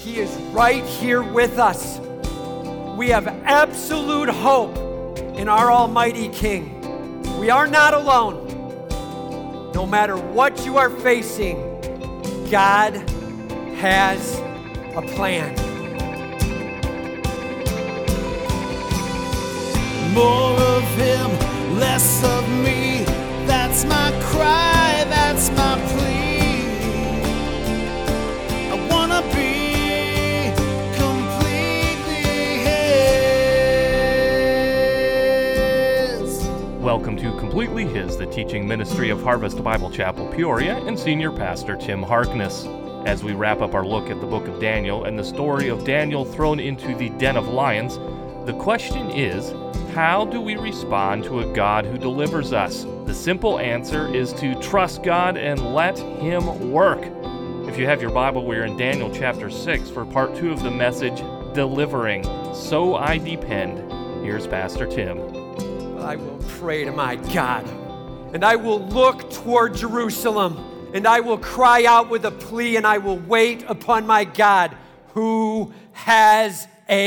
He is right here with us. We have absolute hope in our Almighty King. We are not alone. No matter what you are facing, God has a plan. More of him, less of me. That's my cry, that's my plea. I wanna be completely his. Welcome to Completely His, the teaching ministry of Harvest Bible Chapel, Peoria, and Senior Pastor Tim Harkness. As we wrap up our look at the book of Daniel and the story of Daniel thrown into the den of lions, the question is, how do we respond to a God who delivers us? The simple answer is to trust God and let Him work. If you have your Bible, we're in Daniel chapter 6 for part 2 of the message, Delivering. So I Depend. Here's Pastor Tim. I will pray to my God, and I will look toward Jerusalem, and I will cry out with a plea, and I will wait upon my God who has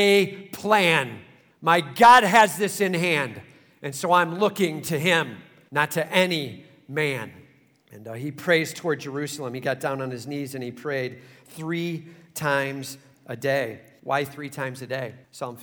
a plan. My God has this in hand, and so I'm looking to Him, not to any man. And he prays toward Jerusalem. He got down on his knees and he prayed 3 times a day. Why 3 times a day? Psalm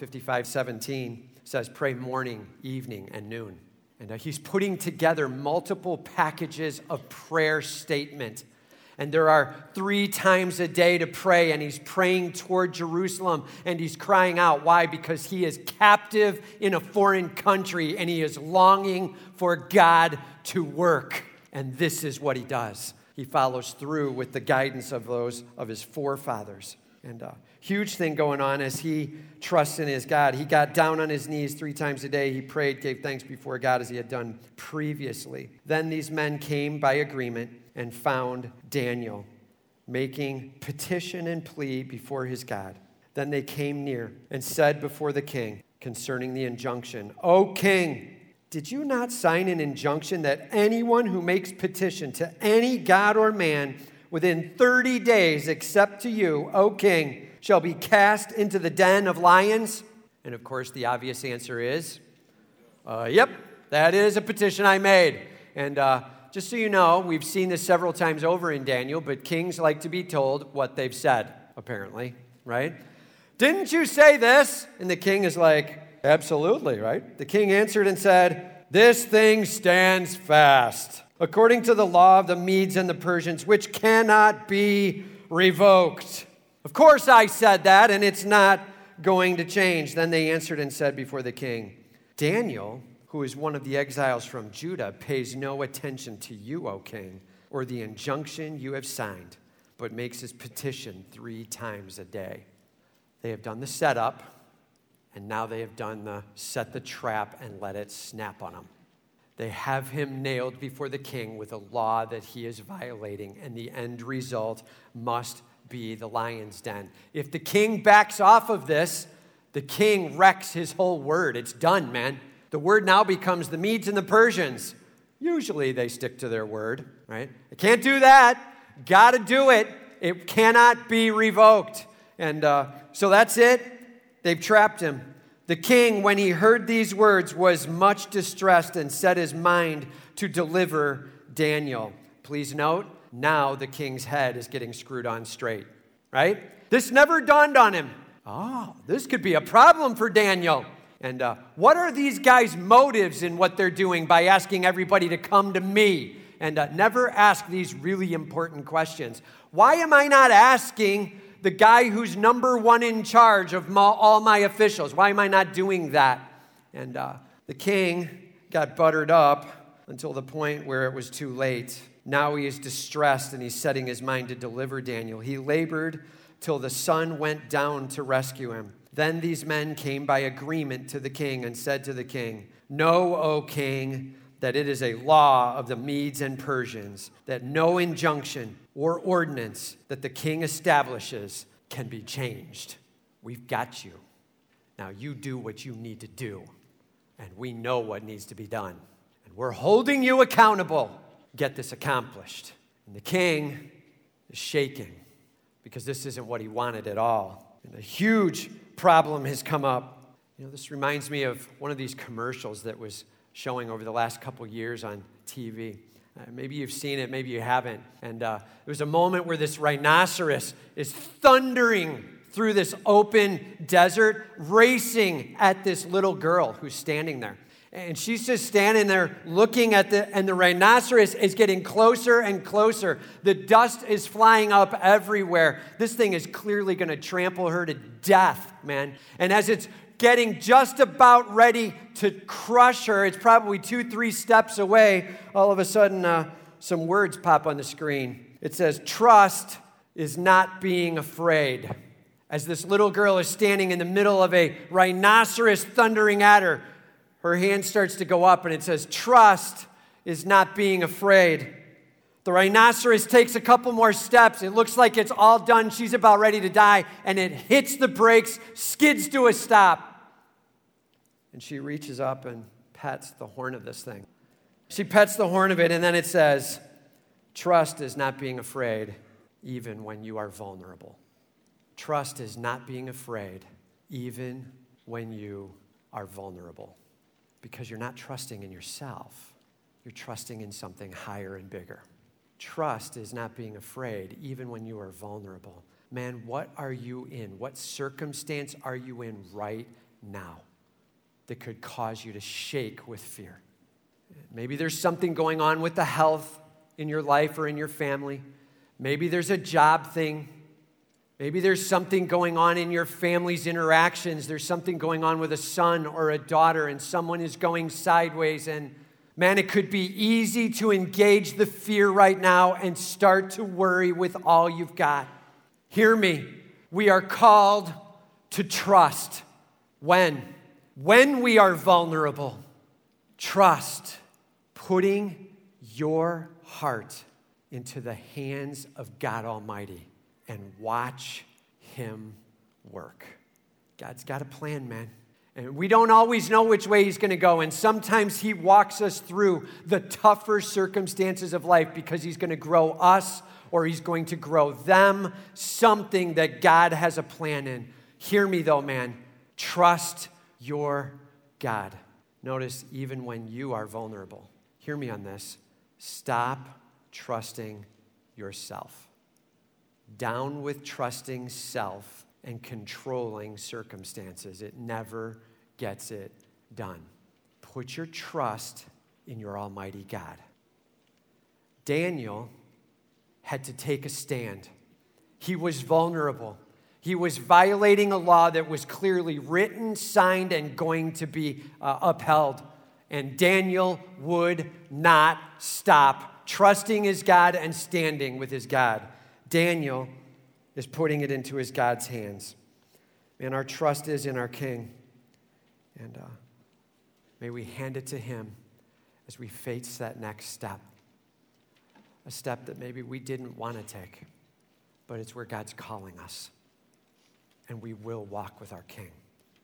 55:17 says, pray morning, evening, and noon. And he's putting together multiple packages of prayer statement. And there are 3 times a day to pray, and he's praying toward Jerusalem, and he's crying out. Why? Because he is captive in a foreign country, and he is longing for God to work. And this is what he does. He follows through with the guidance of those of his forefathers. And a huge thing going on as he trusts in his God. He got down on his knees 3 times a day. He prayed, gave thanks before God as he had done previously. Then these men came by agreement and found Daniel making petition and plea before his God. Then they came near and said before the king concerning the injunction, O king, did you not sign an injunction that anyone who makes petition to any god or man within 30 days except to you, O king, shall be cast into the den of lions? And of course, the obvious answer is, yep, that is a petition I made. And just so you know, we've seen this several times over in Daniel, but kings like to be told what they've said, apparently, right? Didn't you say this? And the king is like, absolutely, right? The king answered and said, this thing stands fast, according to the law of the Medes and the Persians, which cannot be revoked. Of course I said that, and it's not going to change. Then they answered and said before the king, Daniel, who is one of the exiles from Judah, pays no attention to you, O king, or the injunction you have signed, but makes his petition 3 times a day. They have done the setup, and now they have done the set the trap and let it snap on him. They have him nailed before the king with a law that he is violating, and the end result must be the lion's den. If the king backs off of this, the king wrecks his whole word. It's done, man. The word now becomes the Medes and the Persians. Usually they stick to their word, right? I can't do that. Got to do it. It cannot be revoked. And so that's it. They've trapped him. The king, when he heard these words, was much distressed and set his mind to deliver Daniel. Please note, now the king's head is getting screwed on straight, right? This never dawned on him. Oh, this could be a problem for Daniel. And what are these guys' motives in what they're doing by asking everybody to come to me? And never ask these really important questions. Why am I not asking the guy who's number 1 in charge of all my officials? Why am I not doing that? And the king got buttered up until the point where it was too late. Now he is distressed and he's setting his mind to deliver Daniel. He labored till the sun went down to rescue him. Then these men came by agreement to the king and said to the king, Know, O king, that it is a law of the Medes and Persians that no injunction or ordinance that the king establishes can be changed. We've got you. Now you do what you need to do, and we know what needs to be done. And we're holding you accountable. Get this accomplished. And the king is shaking. because this isn't what he wanted at all. And a huge problem has come up. This reminds me of one of these commercials that was showing over the last couple years on TV. Maybe you've seen it, maybe you haven't. And there was a moment where this rhinoceros is thundering through this open desert, racing at this little girl who's standing there. And she's just standing there looking at and the rhinoceros is getting closer and closer. The dust is flying up everywhere. This thing is clearly going to trample her to death, man. And as it's getting just about ready to crush her, it's probably 2-3 steps away. All of a sudden, some words pop on the screen. It says, "Trust is not being afraid." As this little girl is standing in the middle of a rhinoceros thundering at her, her hand starts to go up and it says, "Trust is not being afraid." The rhinoceros takes a couple more steps. It looks like it's all done. She's about ready to die, and it hits the brakes, skids to a stop. And she reaches up and pets the horn of this thing. She pets the horn of it, and then it says, "Trust is not being afraid, even when you are vulnerable." Trust is not being afraid, even when you are vulnerable. Because you're not trusting in yourself. You're trusting in something higher and bigger. Trust is not being afraid, even when you are vulnerable. Man, what are you in? What circumstance are you in right now that could cause you to shake with fear? Maybe there's something going on with the health in your life or in your family. Maybe there's a job thing. Maybe there's something going on in your family's interactions. There's something going on with a son or a daughter, and someone is going sideways. And man, it could be easy to engage the fear right now and start to worry with all you've got. Hear me. We are called to trust. When we are vulnerable, trust. Putting your heart into the hands of God Almighty and watch him work. God's got a plan, man. And we don't always know which way he's going to go. And sometimes he walks us through the tougher circumstances of life because he's going to grow us or he's going to grow them, something that God has a plan in. Hear me though, man. Trust your God. Notice, even when you are vulnerable. Hear me on this. Stop trusting yourself. Down with trusting self and controlling circumstances. It never gets it done. Put your trust in your Almighty God. Daniel had to take a stand. He was vulnerable. He was violating a law that was clearly written, signed, and going to be upheld. And Daniel would not stop trusting his God and standing with his God. Daniel is putting it into his God's hands. And our trust is in our King. And may we hand it to him as we face that next step. A step that maybe we didn't want to take, but it's where God's calling us. And we will walk with our King.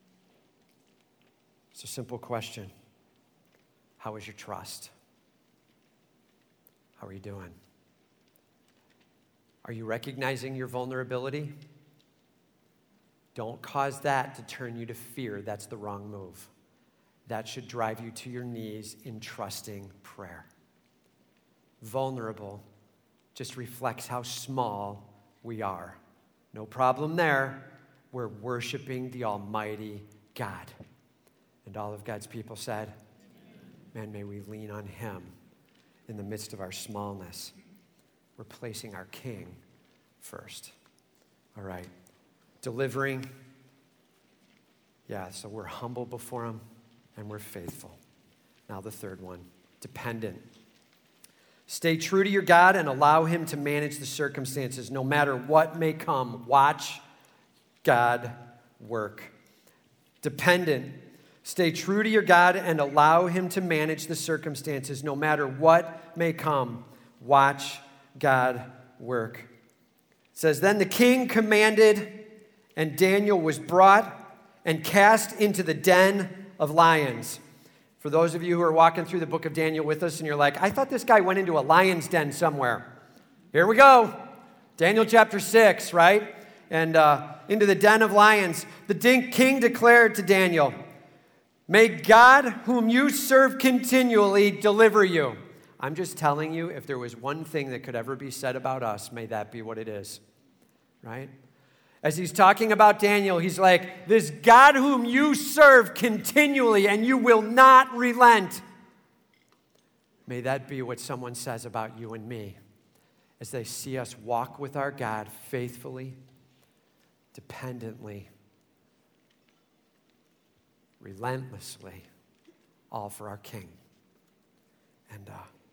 It's a simple question. How is your trust? How are you doing? Are you recognizing your vulnerability? Don't cause that to turn you to fear. That's the wrong move. That should drive you to your knees in trusting prayer. Vulnerable just reflects how small we are. No problem there. We're worshiping the Almighty God. And all of God's people said, man, may we lean on him in the midst of our smallness. We're placing our King first. All right. Delivering. Yeah, so we're humble before him and we're faithful. Now the third one, dependent. Stay true to your God and allow him to manage the circumstances no matter what may come. Watch God work. Dependent. Stay true to your God and allow him to manage the circumstances no matter what may come. Watch God work. It says, then the king commanded, and Daniel was brought and cast into the den of lions. For those of you who are walking through the book of Daniel with us and you're like, I thought this guy went into a lion's den somewhere. Here we go. Daniel chapter 6, right? And into the den of lions. The king declared to Daniel, "May God, whom you serve continually, deliver you." I'm just telling you, if there was one thing that could ever be said about us, may that be what it is, right? As he's talking about Daniel, he's like, this God whom you serve continually and you will not relent. May that be what someone says about you and me as they see us walk with our God faithfully, dependently, relentlessly, all for our King. And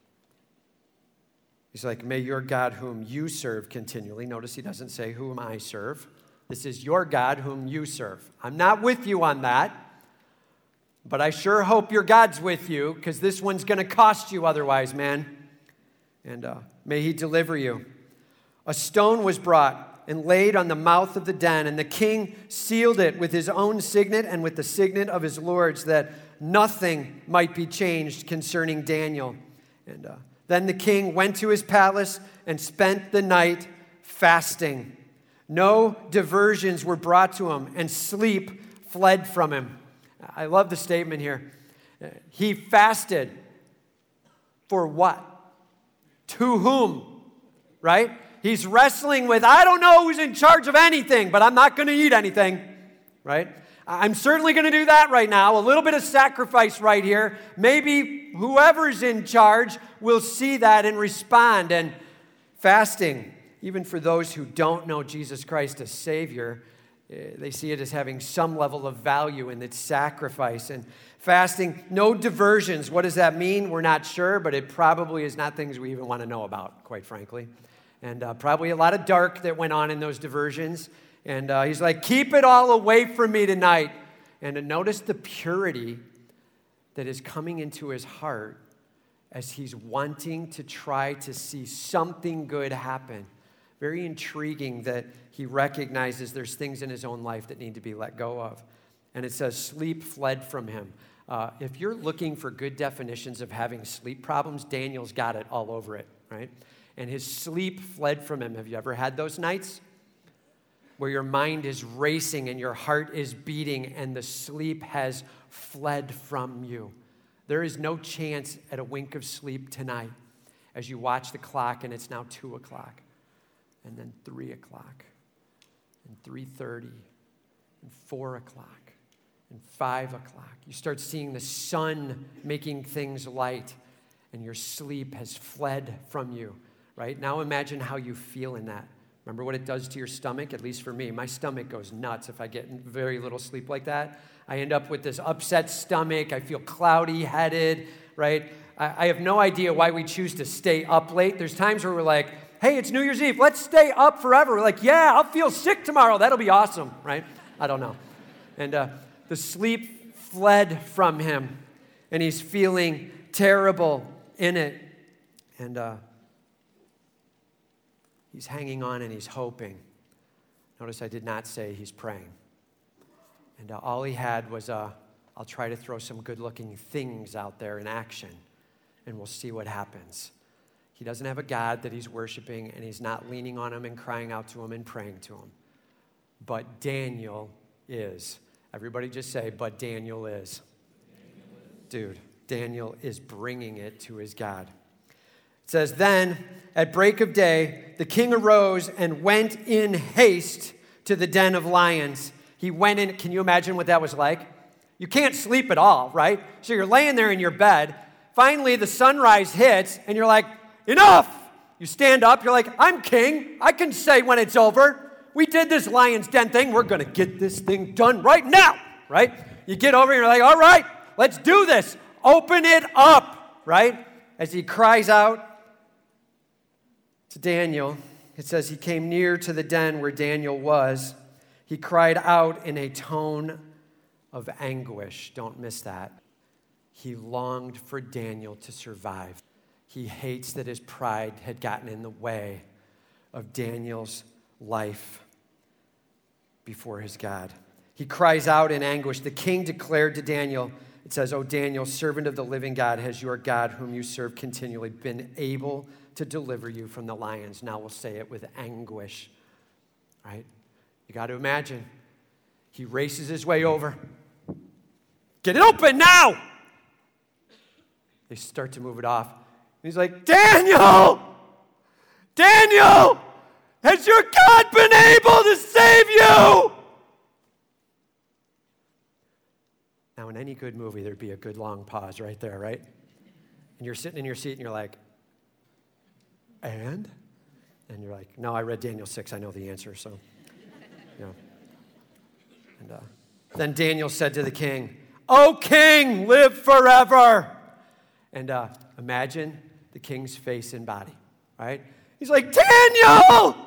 he's like, may your God whom you serve continually. Notice he doesn't say whom I serve. This is your God whom you serve. I'm not with you on that, but I sure hope your God's with you because this one's going to cost you otherwise, man. And may he deliver you. A stone was brought and laid on the mouth of the den, and the king sealed it with his own signet and with the signet of his lords, that nothing might be changed concerning Daniel. And then the king went to his palace and spent the night fasting. No diversions were brought to him, and sleep fled from him. I love the statement here. He fasted for what? To whom? Right? He's wrestling with, I don't know who's in charge of anything, but I'm not going to eat anything. Right? I'm certainly going to do that right now. A little bit of sacrifice right here. Maybe whoever's in charge will see that and respond. And fasting, even for those who don't know Jesus Christ as Savior, they see it as having some level of value in its sacrifice. And fasting, no diversions. What does that mean? We're not sure, but it probably is not things we even want to know about, quite frankly. And probably a lot of dark that went on in those diversions. And he's like, keep it all away from me tonight. And notice the purity that is coming into his heart as he's wanting to try to see something good happen. Very intriguing that he recognizes there's things in his own life that need to be let go of. And it says sleep fled from him. If you're looking for good definitions of having sleep problems, Daniel's got it all over it, right? And his sleep fled from him. Have you ever had those nights where your mind is racing and your heart is beating and the sleep has fled from you? There is no chance at a wink of sleep tonight as you watch the clock and it's now 2 o'clock. And then 3 o'clock, and 3:30, and 4 o'clock, and 5 o'clock. You start seeing the sun making things light, and your sleep has fled from you, right? Now imagine how you feel in that. Remember what it does to your stomach? At least for me, my stomach goes nuts if I get very little sleep like that. I end up with this upset stomach. I feel cloudy-headed, right? I have no idea why we choose to stay up late. There's times where we're like, hey, it's New Year's Eve. Let's stay up forever. We're like, yeah, I'll feel sick tomorrow. That'll be awesome, right? I don't know. And the sleep fled from him, and he's feeling terrible in it. And he's hanging on and he's hoping. Notice I did not say he's praying. And all he had was, I'll try to throw some good-looking things out there in action, and we'll see what happens. He doesn't have a God that he's worshiping, and he's not leaning on him and crying out to him and praying to him. But Daniel is. Everybody just say, but Daniel is. Dude, Daniel is bringing it to his God. It says, then, at break of day, the king arose and went in haste to the den of lions. He went in. Can you imagine what that was like? You can't sleep at all, right? So you're laying there in your bed. Finally, the sunrise hits, and you're like, enough! You stand up, you're like, I'm king. I can say when it's over. We did this lion's den thing. We're going to get this thing done right now, right? You get over and you're like, all right, let's do this. Open it up, right? As he cries out to Daniel, it says he came near to the den where Daniel was. He cried out in a tone of anguish. Don't miss that. He longed for Daniel to survive. He hates that his pride had gotten in the way of Daniel's life before his God. He cries out in anguish. The king declared to Daniel, it says, O Daniel, servant of the living God, has your God, whom you serve continually, been able to deliver you from the lions. Now we'll say it with anguish, right? You got to imagine. He races his way over. Get it open now! They start to move it off. He's like, Daniel! Daniel! Has your God been able to save you? Now, in any good movie, there'd be a good long pause right there, right? And you're sitting in your seat and you're like, and? And you're like, no, I read Daniel 6. I know the answer, so, you know. And then Daniel said to the king, O king, live forever. And imagine the king's face and body, right? He's like, Daniel!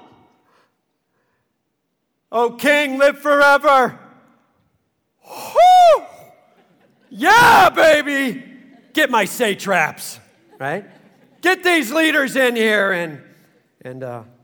O king, live forever. Whew! Yeah, baby! Get my satraps, right? Get these leaders in here. And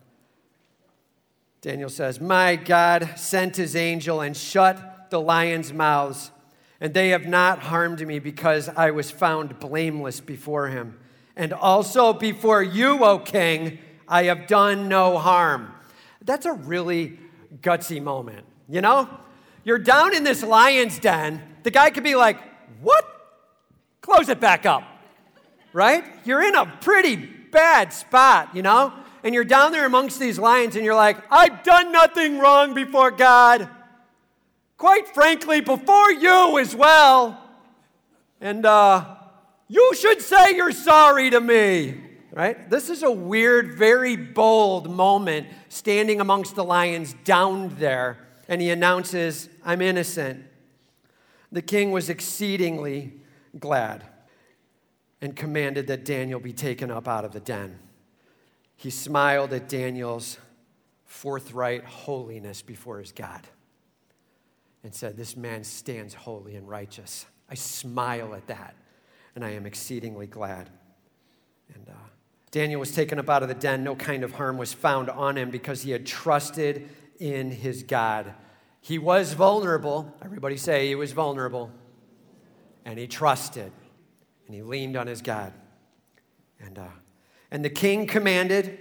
Daniel says, my God sent his angel and shut the lions' mouths, and they have not harmed me because I was found blameless before him. And also before you, O king, I have done no harm. That's a really gutsy moment, you know? You're down in this lion's den. The guy could be like, what? Close it back up, right? You're in a pretty bad spot, you know? And you're down there amongst these lions and you're like, I've done nothing wrong before God. Quite frankly, before you as well. And you should say you're sorry to me, right? This is a weird, very bold moment standing amongst the lions down there. And he announces, I'm innocent. The king was exceedingly glad and commanded that Daniel be taken up out of the den. He smiled at Daniel's forthright holiness before his God and said, this man stands holy and righteous. I smile at that, and I am exceedingly glad. And Daniel was taken up out of the den. No kind of harm was found on him because he had trusted in his God. He was vulnerable. Everybody say he was vulnerable. And he trusted, and he leaned on his God. And the king commanded,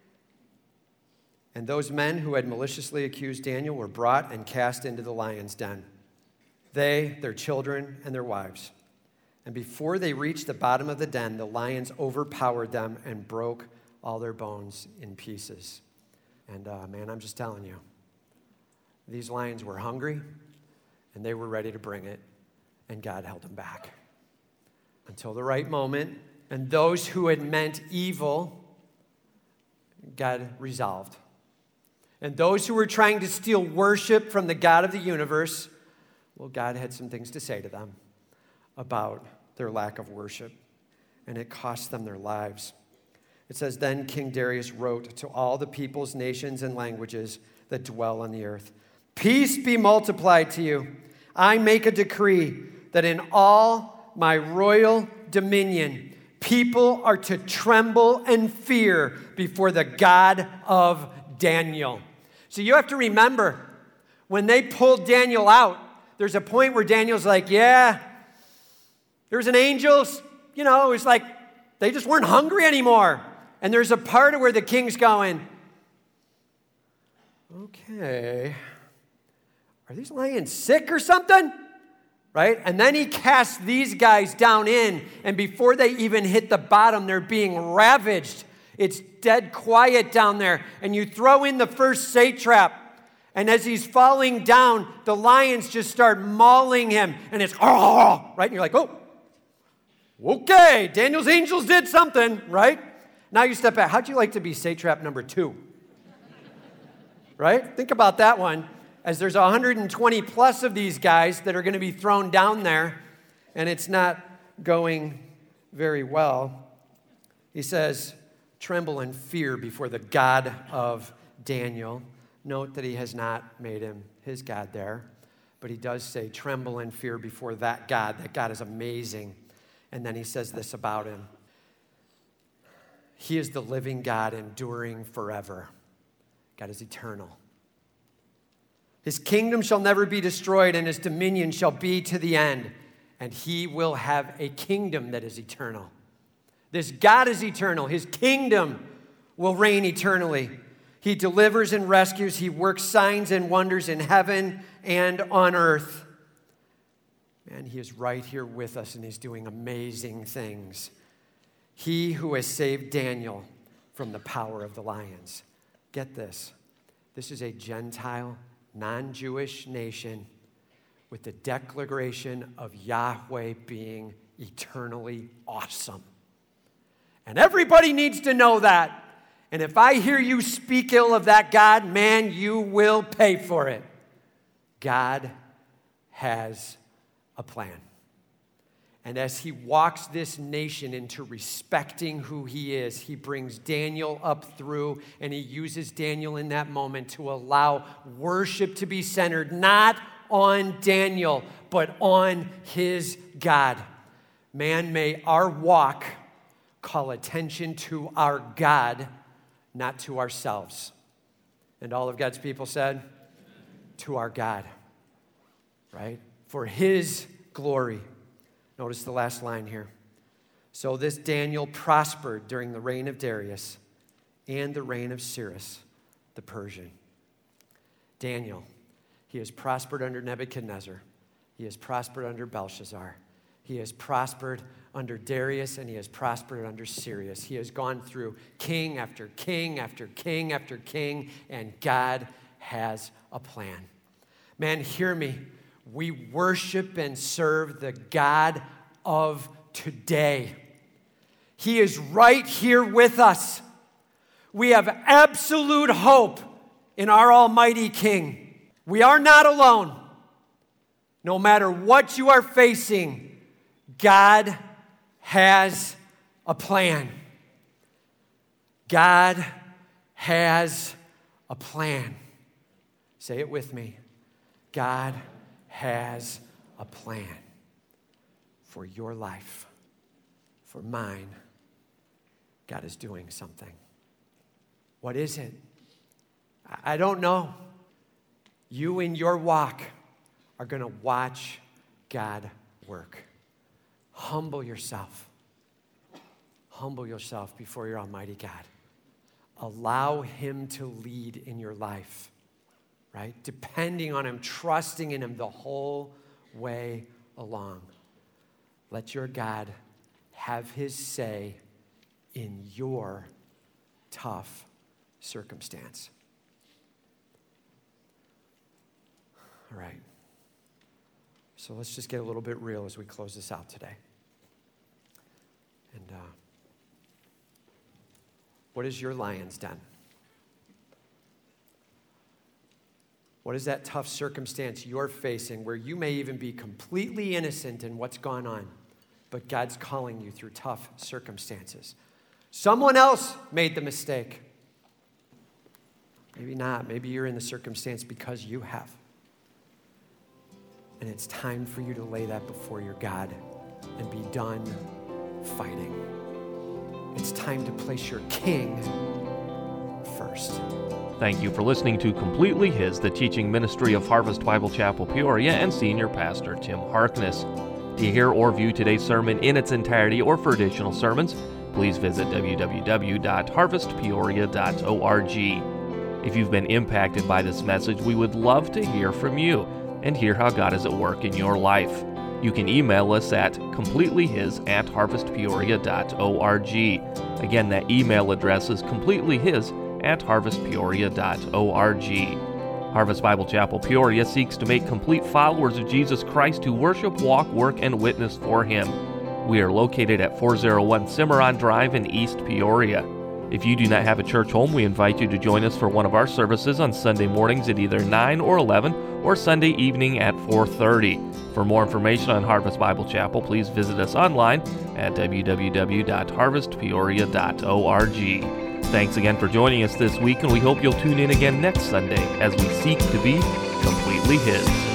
and those men who had maliciously accused Daniel were brought and cast into the lion's den. They, their children, and their wives. And before they reached the bottom of the den, the lions overpowered them and broke all their bones in pieces. And man, I'm just telling you, these lions were hungry, and they were ready to bring it, and God held them back until the right moment. And those who had meant evil, God resolved. And those who were trying to steal worship from the God of the universe, well, God had some things to say to them about their lack of worship, and it cost them their lives. It says, then King Darius wrote to all the peoples, nations, and languages that dwell on the earth, peace be multiplied to you. I make a decree that in all my royal dominion, people are to tremble and fear before the God of Daniel. So you have to remember, when they pulled Daniel out, there's a point where Daniel's like, yeah, there's an angel, you know, it was like they just weren't hungry anymore. And there's a part of where the king's going, okay, are these lions sick or something? Right? And then he casts these guys down in, and before they even hit the bottom, they're being ravaged. It's dead quiet down there. And you throw in the first satrap, and as he's falling down, the lions just start mauling him, and it's, right? And you're like, oh, okay, Daniel's angels did something, right? Now you step back. How'd you like to be satrap number 2? Right? Think about that one. As there's 120 plus of these guys that are going to be thrown down there, and it's not going very well. He says, tremble and fear before the God of Daniel. Note that he has not made him his God there, but he does say, tremble and fear before that God. That God is amazing. And then he says this about him. He is the living God, enduring forever. God is eternal. His kingdom shall never be destroyed, and his dominion shall be to the end. And he will have a kingdom that is eternal. This God is eternal. His kingdom will reign eternally. He delivers and rescues. He works signs and wonders in heaven and on earth. And he is right here with us, and he's doing amazing things. He who has saved Daniel from the power of the lions. Get this. This is a Gentile, non-Jewish nation with the declaration of Yahweh being eternally awesome. And everybody needs to know that. And if I hear you speak ill of that God, man, you will pay for it. God has a plan. And as he walks this nation into respecting who he is, he brings Daniel up through, and he uses Daniel in that moment to allow worship to be centered not on Daniel, but on his God. Man, may our walk call attention to our God, not to ourselves. And all of God's people said, to our God, right? For his glory. Notice the last line here. So this Daniel prospered during the reign of Darius and the reign of Cyrus the Persian. Daniel, he has prospered under Nebuchadnezzar. He has prospered under Belshazzar. He has prospered under Darius, and he has prospered under Cyrus. He has gone through king after king after king after king, and God has a plan. Man, hear me. We worship and serve the God of today. He is right here with us. We have absolute hope in our Almighty King. We are not alone. No matter what you are facing, God has a plan. God has a plan. Say it with me. God has a plan for your life, for mine. God is doing something. What is it? I don't know. You in your walk are going to watch God work. Humble yourself. Humble yourself before your Almighty God. Allow him to lead in your life. Right? Depending on him, trusting in him the whole way along. Let your God have his say in your tough circumstance. All right. So let's just get a little bit real as we close this out today. And what has your lion's done? What is that tough circumstance you're facing where you may even be completely innocent in what's gone on, but God's calling you through tough circumstances? Someone else made the mistake. Maybe not. Maybe you're in the circumstance because you have. And it's time for you to lay that before your God and be done fighting. It's time to place your King first. Thank you for listening to Completely His, the teaching ministry of Harvest Bible Chapel Peoria and Senior Pastor Tim Harkness. To hear or view today's sermon in its entirety or for additional sermons, please visit www.harvestpeoria.org. If you've been impacted by this message, we would love to hear from you and hear how God is at work in your life. You can email us at completelyhis@harvestpeoria.org. Again, that email address is completelyhis@harvestpeoria.org. Harvest Bible Chapel Peoria seeks to make complete followers of Jesus Christ who worship, walk, work, and witness for Him. We are located at 401 Cimarron Drive in East Peoria. If you do not have a church home, we invite you to join us for one of our services on Sunday mornings at either 9 or 11 or Sunday evening at 4:30. For more information on Harvest Bible Chapel, please visit us online at www.harvestpeoria.org. Thanks again for joining us this week, and we hope you'll tune in again next Sunday as we seek to be completely His.